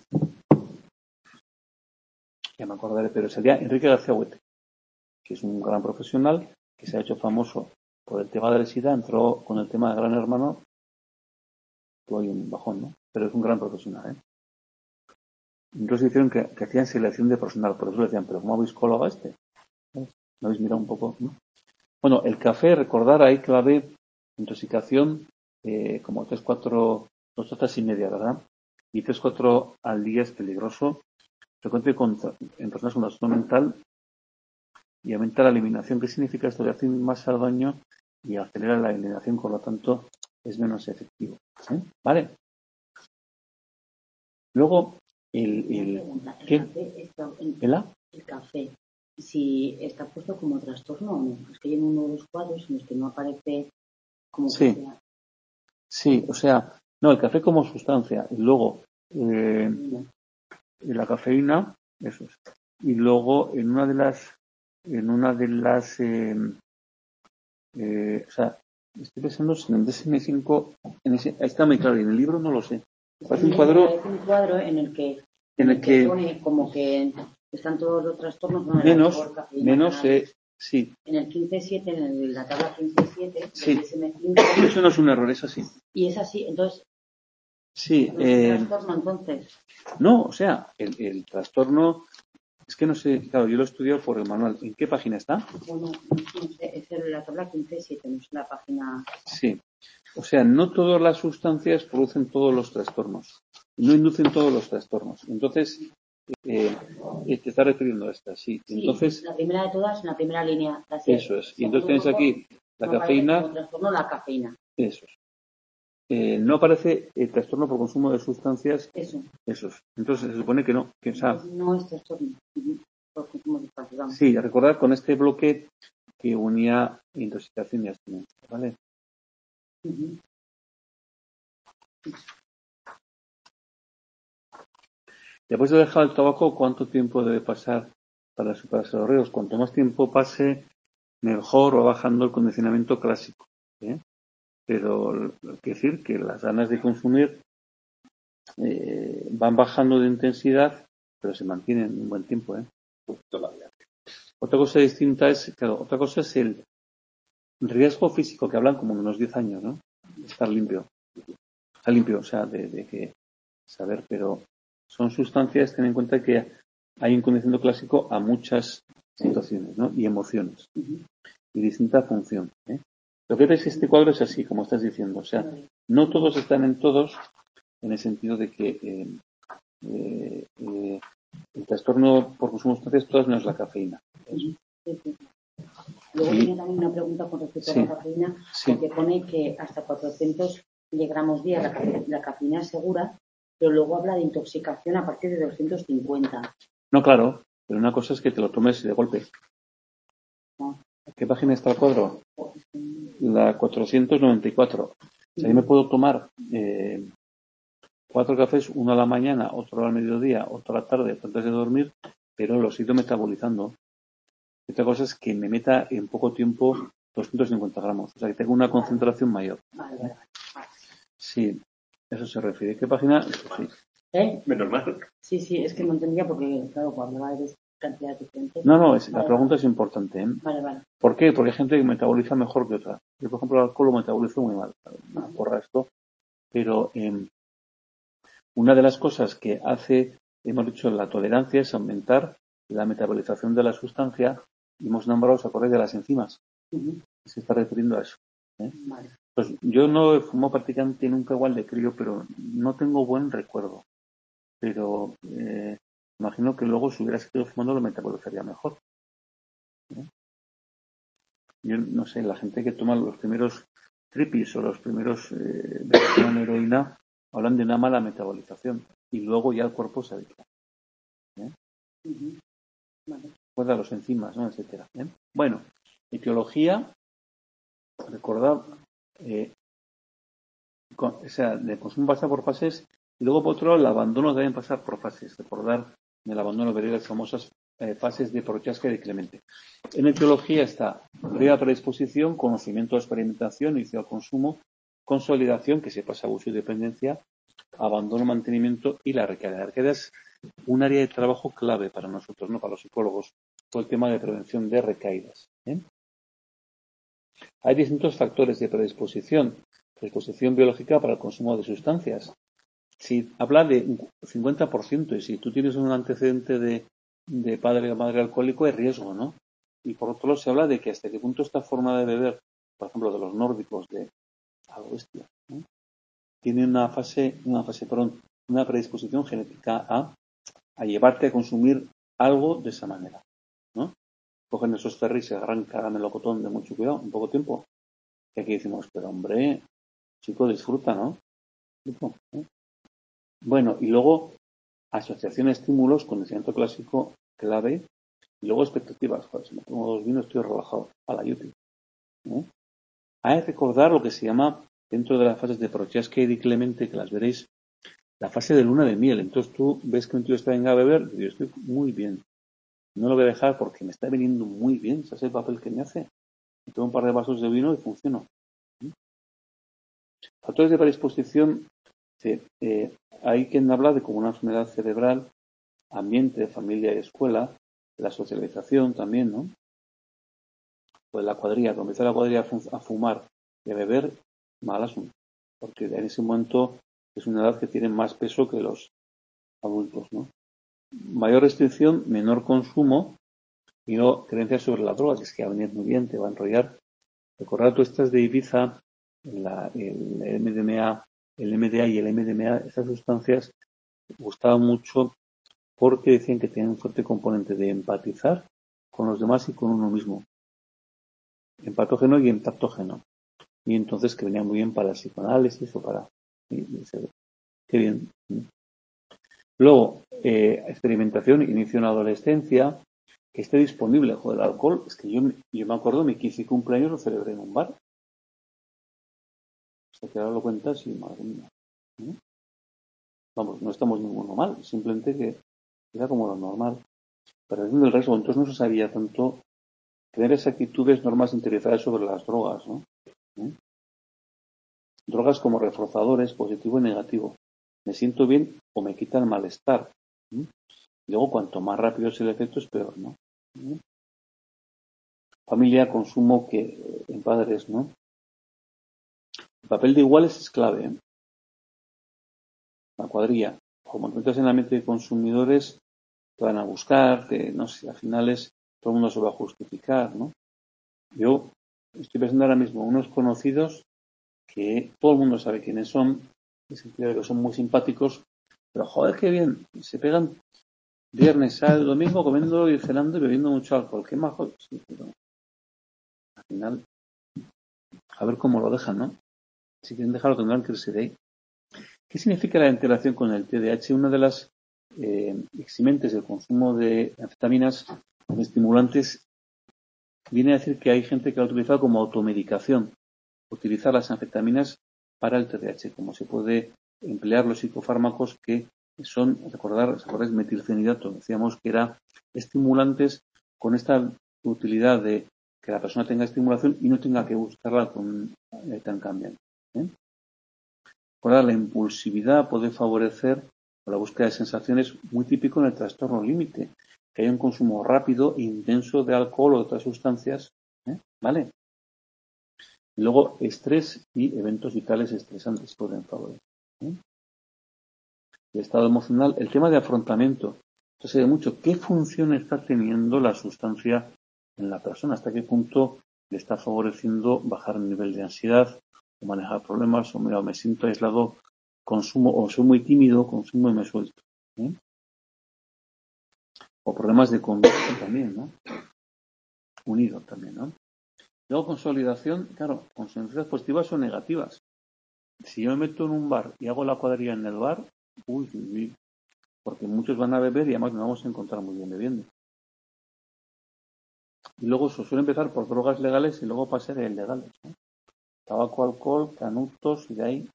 ya me acordaré, pero sería Enrique García Huete, que es un gran profesional que se ha hecho famoso por el tema de la SIDA, entró con el tema de Gran Hermano, tuvo ahí un bajón, ¿no? Pero es un gran profesional, ¿eh? Entonces dijeron que hacían selección de personal, por eso le decían, pero ¿cómo habéis colado a este? ¿No habéis mirado un poco? ¿No? Bueno, el café, recordar ahí clave, intoxicación, como 2 tazas y media, ¿verdad? Y 3-4 al día es peligroso. Frecuente en personas con trastorno mental y aumenta la eliminación. ¿Qué significa esto? Que hace más al daño y acelera la eliminación, por lo tanto es menos efectivo. ¿Vale? Luego, ¿qué? El café, si está puesto como trastorno o no. Es que hay uno de los cuadros en los que no aparece como sí. que sea. Sí, o sea, no, el café como sustancia y luego la cafeína, eso es. Y luego en una de las o sea, estoy pensando si en el DSM-5, ahí está muy claro, y en el libro no lo sé. Parece un cuadro en el que pone como que están todos los trastornos, no, menos sí. En el 15.7, en la tabla 15.7, sí. del DSM-5. Eso no es un error, es así. Y es así, entonces. Sí. ¿No es un trastorno entonces? No, o sea, el trastorno. Es que no sé, claro, yo lo he estudiado por el manual. ¿En qué página está? Bueno, no sé, es la tabla 15.7, no es la página. Sí. O sea, no todas las sustancias producen todos los trastornos. No inducen todos los trastornos. Entonces, te está refiriendo a esta, sí. Entonces, la primera de todas, en la primera línea. Eso es. Y entonces tienes aquí la cafeína. Como trastorno la cafeína. Eso es. No aparece el trastorno por consumo de sustancias. Eso. Esos. Entonces se supone que no. Que, no es trastorno por consumo de sustancias. Vamos. Sí, recordar con este bloque que unía intoxicación y abstinencia, ¿vale? Después de dejar el tabaco, ¿cuánto tiempo debe pasar para superarse los riesgos? Cuanto más tiempo pase, mejor va bajando el condicionamiento clásico. Pero hay que decir que las ganas de consumir van bajando de intensidad, pero se mantienen un buen tiempo. Todavía. Otra cosa distinta es, claro, otra cosa es el riesgo físico, que hablan como de unos 10 años, ¿no? Estar limpio. Estar limpio, o sea, de que saber, pero son sustancias, ten en cuenta que hay un condicionamiento clásico a muchas situaciones, ¿no? Y emociones. Y distinta función. Lo que ves este cuadro es así, como estás diciendo. O sea, no todos están en todos, en el sentido de que el trastorno por consumo de sustancias todas menos la cafeína. Sí. Luego tenía también una pregunta con respecto a la cafeína, porque pone que hasta 400 miligramos día la cafeína es segura, pero luego habla de intoxicación a partir de 250. No, claro, pero una cosa es que te lo tomes de golpe. ¿Qué página está el cuadro? La 494. O sea, yo me puedo tomar 4 cafés, uno a la mañana, otro al mediodía, otro a la tarde, antes de dormir, pero los he ido metabolizando. Otra cosa es que me meta en poco tiempo 250 gramos, o sea, que tengo una concentración mayor. Vale. Sí, eso se refiere. ¿Qué página? Sí. Menos mal. Sí, es que no entendía porque, claro, cuando hablaba de cantidades diferentes. No, la pregunta es importante. Vale. ¿Por qué? Porque hay gente que metaboliza mejor que otra. Yo, por ejemplo, el alcohol lo metabolizo muy mal. Una porra esto. Pero una de las cosas que hace, hemos dicho, la tolerancia es aumentar la metabolización de la sustancia y hemos nombrado, ¿os acordáis de las enzimas? Se está refiriendo a eso. Vale. Pues yo no he fumado prácticamente nunca igual de crío, pero no tengo buen recuerdo. Pero imagino que luego si hubiera seguido fumando lo metabolizaría mejor. Yo no sé, la gente que toma los primeros tripis o los primeros de heroína hablan de una mala metabolización y luego ya el cuerpo se habitúa. Recuerda los enzimas, ¿no? Etcétera. Bueno, etiología, recordad, o sea, el consumo pasa por fases y luego por otro lado el abandono deben pasar por fases. Recordar en el abandono veréis las famosas fases de Prochaska y de Clemente. En etiología está previa predisposición, conocimiento, experimentación, inicio al consumo, consolidación, que se pasa a uso y dependencia, abandono, mantenimiento y la recaída. La recaída es un área de trabajo clave para nosotros, no para los psicólogos, todo el tema de prevención de recaídas. Hay distintos factores de predisposición biológica para el consumo de sustancias. Si habla de un 50% y si tú tienes un antecedente de padre o madre alcohólico, hay riesgo, ¿no? Y por otro lado se habla de que hasta qué punto esta forma de beber, por ejemplo, de los nórdicos, de algo bestia, ¿no? Tiene una predisposición genética a llevarte a consumir algo de esa manera, ¿no? Cogen esos ferries y se agarran cada melocotón de mucho cuidado, en poco tiempo. Y aquí decimos, pero hombre, chico, disfruta, ¿no? Bueno, y luego asociación a estímulos, condicionamiento clásico, clave, y luego expectativas. Joder, si me tomo 2 vinos estoy relajado, a la yupi. Hay que recordar lo que se llama, dentro de las fases de Prochaska y de Clemente, que las veréis, la fase de luna de miel. Entonces tú ves que un tío está venga a beber, y yo estoy muy bien. No lo voy a dejar porque me está viniendo muy bien. ¿Sabes el papel que me hace? Me tomo un par de vasos de vino y funciono. Factores de predisposición, hay quien habla de como una enfermedad cerebral, ambiente, familia y escuela, la socialización también, ¿no? Pues la cuadrilla, cuando empieza la cuadrilla a fumar y a beber, mal asunto, porque en ese momento es una edad que tiene más peso que los adultos, ¿no? Mayor restricción, menor consumo y no creencias sobre la droga, que es que va a venir muy bien, te va a enrollar. Recordad, tú estás de Ibiza, el MDMA, el MDA y el MDMA, estas sustancias gustaban mucho porque decían que tenían un fuerte componente de empatizar con los demás y con uno mismo. Empatógeno y empactógeno. Y entonces que venía muy bien para el psicoanálisis o para... Qué bien. Luego, experimentación, inicio en la adolescencia, que esté disponible. Joder, el alcohol, es que yo me acuerdo, mi 15 cumpleaños lo celebré en un bar. O sea, que ahora lo cuentas y madre mía. Vamos, no estamos ninguno mal, simplemente que era como lo normal. Pero en el resto, entonces no se sabía tanto tener esas actitudes, normas interiorizadas sobre las drogas, ¿no? Drogas como reforzadores, positivo y negativo. Me siento bien o me quita el malestar. Luego, cuanto más rápido es el efecto, es peor, ¿no? Familia, consumo, que en padres, ¿no? El papel de iguales es clave, ¿eh? La cuadrilla. Como entras en la mente de consumidores, te van a buscar, no sé, al final todo el mundo se va a justificar, ¿no? Yo estoy pensando ahora mismo unos conocidos que todo el mundo sabe quiénes son, en el sentido de que son muy simpáticos, pero joder, qué bien, se pegan viernes, sábado, domingo comiendo y cenando y bebiendo mucho alcohol, qué majo. Sí, pero al final, a ver cómo lo dejan, ¿no? Si quieren dejarlo tendrán que irse de ahí. ¿Qué significa la interacción con el TDAH? Una de las eximentes del consumo de anfetaminas como estimulantes viene a decir que hay gente que lo ha utilizado como automedicación, utilizar las anfetaminas para el TDAH, como se puede emplear los psicofármacos que son, ¿recordáis metilfenidato? Decíamos que era estimulantes con esta utilidad de que la persona tenga estimulación y no tenga que buscarla con tan cambiante. Recordar, la impulsividad puede favorecer la búsqueda de sensaciones, muy típico en el trastorno límite, que haya un consumo rápido e intenso de alcohol o de otras sustancias, ¿vale? Y luego, estrés y eventos vitales estresantes pueden favorecer. El estado emocional, el tema de afrontamiento. Esto se ve mucho. ¿Qué función está teniendo la sustancia en la persona? ¿Hasta qué punto le está favoreciendo bajar el nivel de ansiedad o manejar problemas? O mira, me siento aislado, consumo, o soy muy tímido, consumo y me suelto. O problemas de conducta también, ¿no? Unido también, ¿no? Luego, consolidación, claro, consecuencias positivas o negativas. Si yo me meto en un bar y hago la cuadrilla en el bar, uy, porque muchos van a beber y además nos vamos a encontrar muy bien bebiendo. Y luego se suele empezar por drogas legales y luego pasar a ilegales, ¿no? Tabaco, alcohol, canutos y de ahí.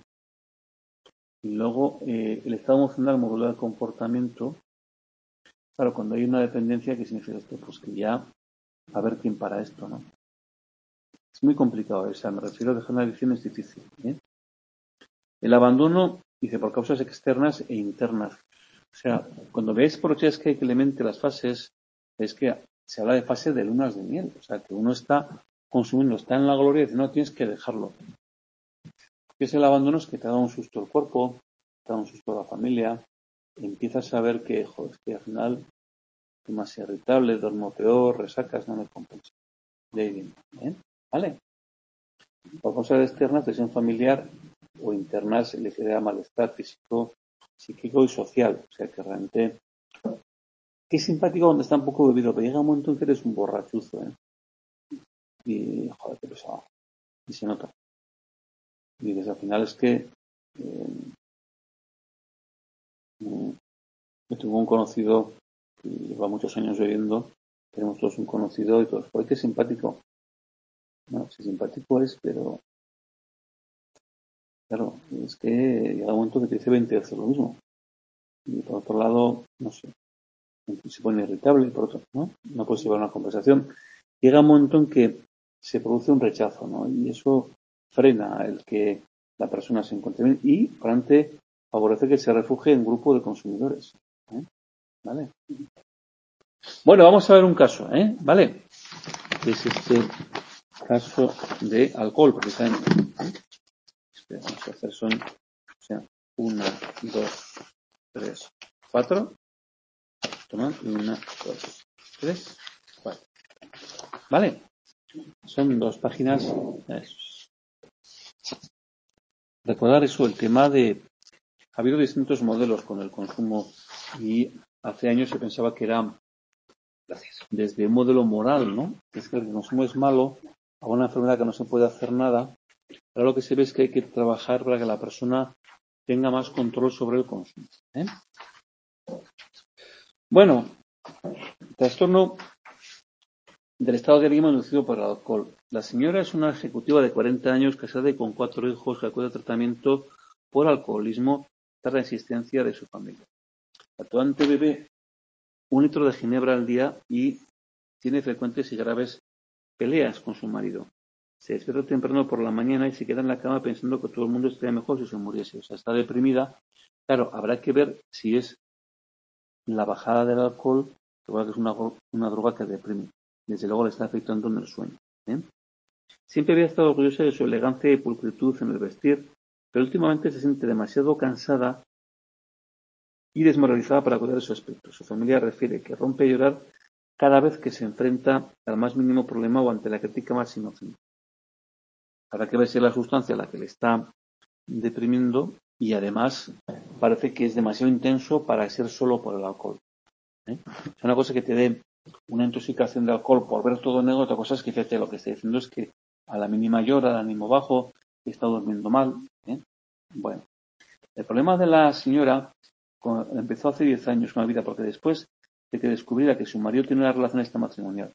Y luego el estado emocional modula el comportamiento. Claro, cuando hay una dependencia, ¿qué significa esto? Pues que ya a ver quién para esto, ¿no? Es muy complicado, o sea, me refiero a dejar una adicción es difícil. El abandono, dice, por causas externas e internas. O sea, cuando veis por qué es que hay que elemente las fases, es que se habla de fase de lunas de miel. O sea, que uno está consumiendo, está en la gloria y dice, no, tienes que dejarlo. ¿Qué es el abandono? Es que te da un susto el cuerpo, te da un susto la familia, empiezas a ver que, joder, que al final estoy más irritable, duermo peor, resacas, no me compensa. De ahí viene, ¿vale? Por causas externas, tensión familiar o internas, le crea malestar físico, psíquico y social. O sea, que realmente qué simpático cuando está un poco bebido, pero llega un momento en que eres un borrachuzo, Y, joder, qué pesado. Y se nota. Y desde al final es que yo tengo un conocido que lleva muchos años bebiendo, tenemos todos un conocido y todos, joder, qué simpático. No, sí simpático es, pero claro, es que llega un momento que te dice 20 veces lo mismo. Y por otro lado, no sé, se pone irritable, por otro, ¿no? No puedes llevar una conversación. Llega un momento en que se produce un rechazo, ¿no? Y eso frena el que la persona se encuentre bien y, por ante, favorece que se refugie en grupo de consumidores. ¿Vale? Bueno, vamos a ver un caso, ¿vale? Es este caso de alcohol, precisamente. Espera, vamos a hacer son, o sea, 1, 2, 3, 4. Toma, 1, 2, 3, 4. ¿Vale? Son 2 páginas. Recordar eso, el tema de... Ha habido distintos modelos con el consumo y hace años se pensaba que era desde un modelo moral, ¿no? Es que el consumo es malo, a una enfermedad que no se puede hacer nada. Pero lo que se ve es que hay que trabajar para que la persona tenga más control sobre el consumo. Bueno, trastorno del estado de ánimo inducido por el alcohol. La señora es una ejecutiva de 40 años, casada y con 4 hijos, que acude a tratamiento por alcoholismo tras la insistencia de su familia. Actualmente bebe 1 litro de ginebra al día y tiene frecuentes y graves peleas con su marido. Se despierta temprano por la mañana y se queda en la cama pensando que todo el mundo estaría mejor si se muriese. O sea, está deprimida. Claro, habrá que ver si es la bajada del alcohol, que es una droga que deprime. Desde luego le está afectando en el sueño. Siempre había estado orgullosa de su elegancia y pulcritud en el vestir, pero últimamente se siente demasiado cansada y desmoralizada para cuidar de su aspecto. Su familia refiere que rompe a llorar cada vez que se enfrenta al más mínimo problema o ante la crítica más inocente. Habrá que ver si es la sustancia la que le está deprimiendo y además parece que es demasiado intenso para ser solo por el alcohol. Es una cosa que te dé una intoxicación de alcohol por ver todo negro, otra cosa es que fíjate, lo que está diciendo es que a la mínima llora, al ánimo bajo, está durmiendo mal. Bueno, el problema de la señora empezó hace 10 años con la vida, porque después de que descubriera que su marido tiene una relación extramatrimonial,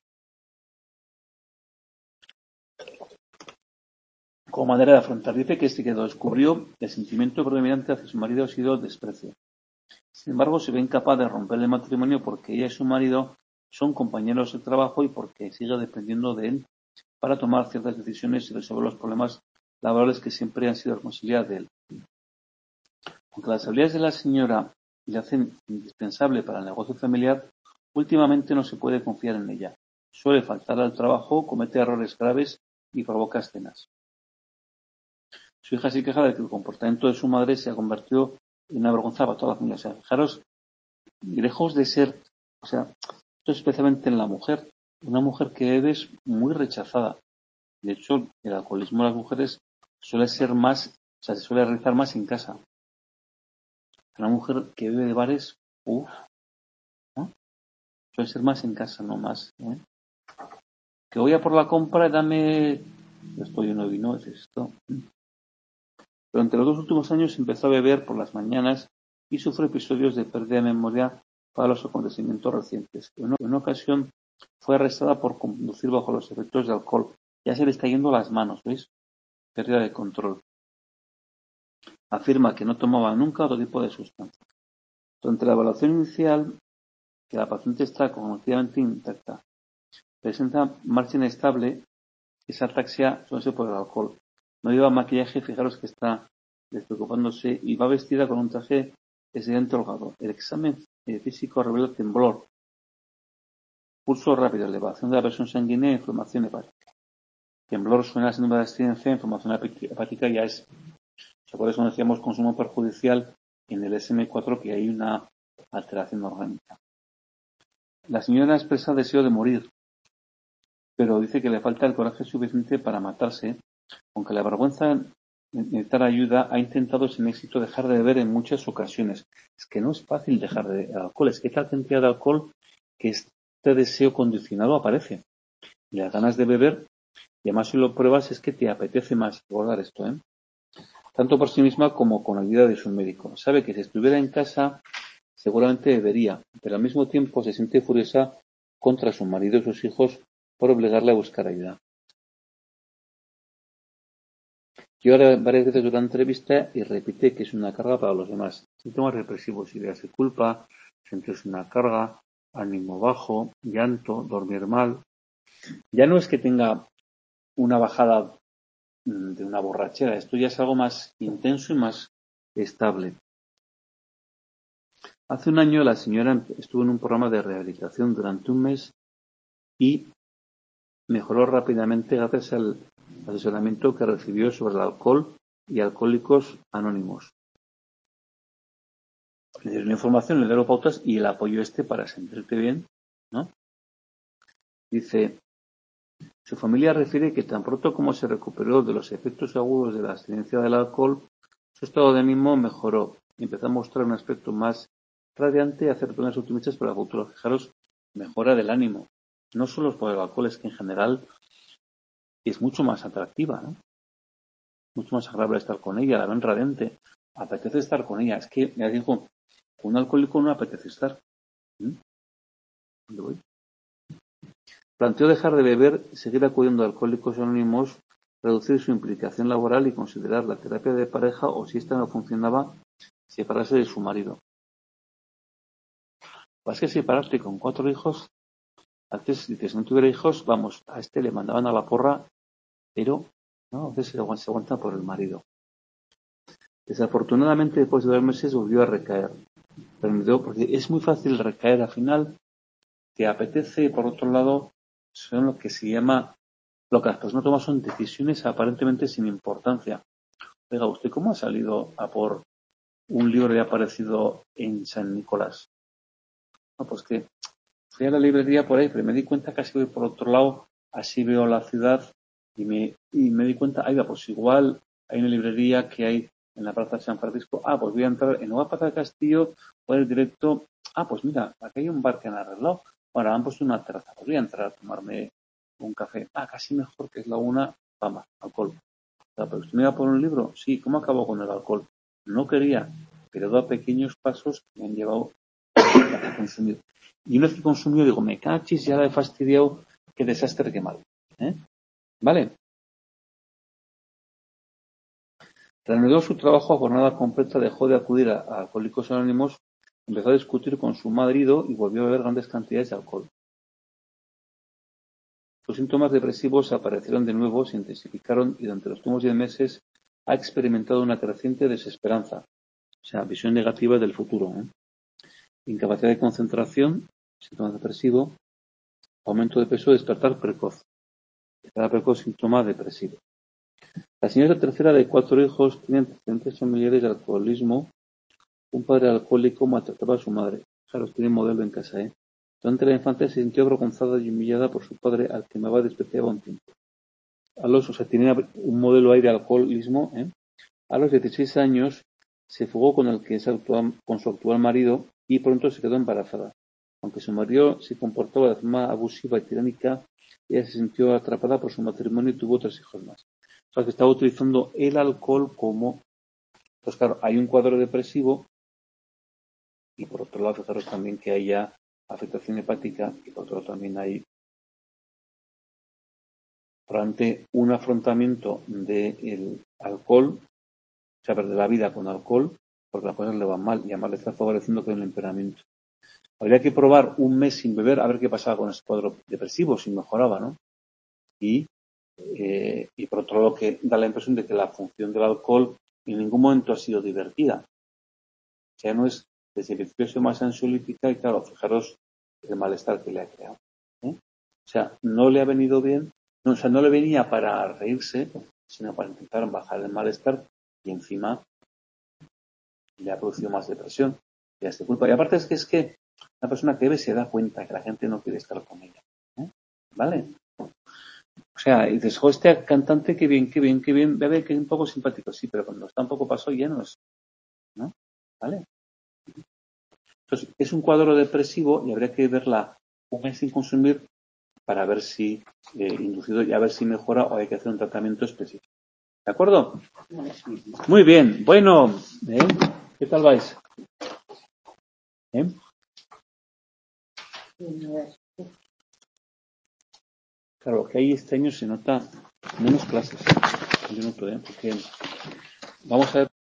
como manera de afrontar, dice que que lo descubrió, el sentimiento predominante hacia su marido ha sido el desprecio. Sin embargo, se ve incapaz de romper el matrimonio porque ella y su marido son compañeros de trabajo y porque sigue dependiendo de él para tomar ciertas decisiones y resolver los problemas laborales que siempre han sido responsabilidad de él. Aunque las habilidades de la señora le hacen indispensable para el negocio familiar, últimamente no se puede confiar en ella. Suele faltar al trabajo, comete errores graves y provoca escenas. Su hija se queja de que el comportamiento de su madre se ha convertido en una vergüenza para toda la familia. O sea, fijaros, lejos de ser, o sea, esto especialmente en la mujer, una mujer que bebe es muy rechazada. De hecho, el alcoholismo de las mujeres suele ser más, o sea, se suele realizar más en casa. Una mujer que bebe de bares, ¿no? Suele ser más en casa, no más. Que voy a por la compra, dame, esto lleno de vino, es esto. Durante los 2 últimos años empezó a beber por las mañanas y sufre episodios de pérdida de memoria para los acontecimientos recientes. En una ocasión fue arrestada por conducir bajo los efectos de alcohol. Ya se le está yendo las manos, ¿veis? Pérdida de control. Afirma que no tomaba nunca otro tipo de sustancia. Durante la evaluación inicial que la paciente está cognitivamente intacta. Presenta marcha inestable, esa ataxia suele ser por el alcohol. No lleva maquillaje, fijaros que está despreocupándose y va vestida con un traje excedente holgado. El examen físico revela temblor, pulso rápido, elevación de la presión sanguínea e inflamación hepática. Temblor suena síndrome de abstinencia, inflamación hepática ya es. O sea, por eso decíamos consumo perjudicial en el SM4 que hay una alteración orgánica. La señora expresa deseo de morir, pero dice que le falta el coraje suficiente para matarse, aunque la vergüenza de necesitar ayuda ha intentado sin éxito dejar de beber en muchas ocasiones. Es que no es fácil dejar de alcohol, es que hay tal cantidad de alcohol que este deseo condicionado aparece. Y las ganas de beber, y además si lo pruebas es que te apetece más recordar esto, tanto por sí misma como con ayuda de su médico. Sabe que si estuviera en casa seguramente bebería, pero al mismo tiempo se siente furiosa contra su marido y sus hijos por obligarle a buscar ayuda. Llora varias veces durante la entrevista y repite que es una carga para los demás. Síntomas represivos, ideas de culpa, sentirse una carga, ánimo bajo, llanto, dormir mal. Ya no es que tenga una bajada de una borrachera, esto ya es algo más intenso y más estable. Hace un año la señora estuvo en un programa de rehabilitación durante un mes y mejoró rápidamente gracias al asesoramiento que recibió sobre el alcohol y Alcohólicos Anónimos. Le dieron información, le dieron pautas y el apoyo para sentirte bien, ¿no? Dice, su familia refiere que tan pronto como se recuperó de los efectos agudos de la abstinencia del alcohol, su estado de ánimo mejoró y empezó a mostrar un aspecto más radiante y hacer planes optimistas para el futuro. Fijaros, mejora del ánimo. No solo por el alcohol, es que en general es mucho más atractiva, ¿no? Mucho más agradable estar con ella, la ven radiante. Apetece estar con ella. Es que, ya digo, un alcohólico no apetece estar. ¿Dónde voy? Planteó dejar de beber, seguir acudiendo a Alcohólicos Anónimos, reducir su implicación laboral y considerar la terapia de pareja o, si esta no funcionaba, separarse de su marido. Vas que separarte con 4 hijos. Antes, dices, si no tuviera hijos, vamos, a le mandaban a la porra, pero no, a veces se aguanta por el marido. Desafortunadamente, después de 2 meses volvió a recaer. Porque es muy fácil recaer al final, te apetece y por otro lado son lo que se llama, lo que las personas toman son decisiones aparentemente sin importancia. Oiga, ¿usted cómo ha salido a por un libro que ha aparecido en San Nicolás? No, pues que fui a la librería por ahí, pero me di cuenta que casi voy por otro lado, así veo la ciudad y me di cuenta, pues igual hay una librería que hay en la Plaza de San Francisco. Pues voy a entrar en Nueva Plaza del Castillo, voy a ir directo. Pues mira, aquí hay un bar que han arreglado. Bueno, han puesto una terraza. Voy a entrar a tomarme un café. Casi mejor, que es la una, vamos, alcohol. Pero usted me iba por un libro. Sí, ¿cómo acabó con el alcohol? No quería, pero he dado pequeños pasos que me han llevado a consumir. Y una vez que consumió, digo, me cachis, ya la he fastidiado, qué desastre, qué mal. ¿Vale? Reanudó su trabajo a jornada completa, dejó de acudir a Alcohólicos Anónimos, empezó a discutir con su marido y volvió a beber grandes cantidades de alcohol. Sus síntomas depresivos aparecieron de nuevo, se intensificaron y durante los últimos 10 meses ha experimentado una creciente desesperanza, o sea, visión negativa del futuro. Incapacidad de concentración, síntoma depresivo, aumento de peso, despertar precoz. Despertar precoz, síntoma depresivo. La señora tercera de 4 hijos tiene antecedentes familiares de alcoholismo. Un padre alcohólico maltrataba a su madre. Claro, tiene modelo en casa, Durante la infancia se sintió avergonzada y humillada por su padre, al que amaba y despreciaba un tiempo. Tenía un modelo ahí de alcoholismo, A los 16 años se fugó con su actual marido y pronto se quedó embarazada. Aunque su marido se comportaba de forma abusiva y tiránica, ella se sintió atrapada por su matrimonio y tuvo 3 hijos más. O sea, que estaba utilizando el alcohol como... Pues claro, hay un cuadro depresivo y por otro lado, fijaros también que haya afectación hepática y por otro lado también hay durante un afrontamiento del alcohol, o sea, de la vida con alcohol, porque las cosas le van mal y además le está favoreciendo con el empeoramiento. Habría que probar un mes sin beber a ver qué pasaba con ese cuadro depresivo, si mejoraba, ¿no? Y por otro lado, que da la impresión de que la función del alcohol en ningún momento ha sido divertida. O sea, no es, desde el principio ha sido más ansiolítica y claro, fijaros el malestar que le ha creado. O sea, no le ha venido bien, no, o sea, no le venía para reírse, sino para intentar bajar el malestar y encima le ha producido más depresión y hasta culpa. Y aparte es que la persona que bebe se da cuenta que la gente no quiere estar con ella. ¿Vale? O sea, y dices, este cantante, qué bien, bebe, que es un poco simpático, sí, pero cuando está un poco paso llenos, ¿no? ¿Vale? Entonces, es un cuadro depresivo y habría que verla un mes sin consumir para ver si inducido y a ver si mejora o hay que hacer un tratamiento específico. ¿De acuerdo? Muy bien. Bueno, ¿qué tal vais? Claro, que ahí este año se nota menos clases. Yo noto, porque vamos a ver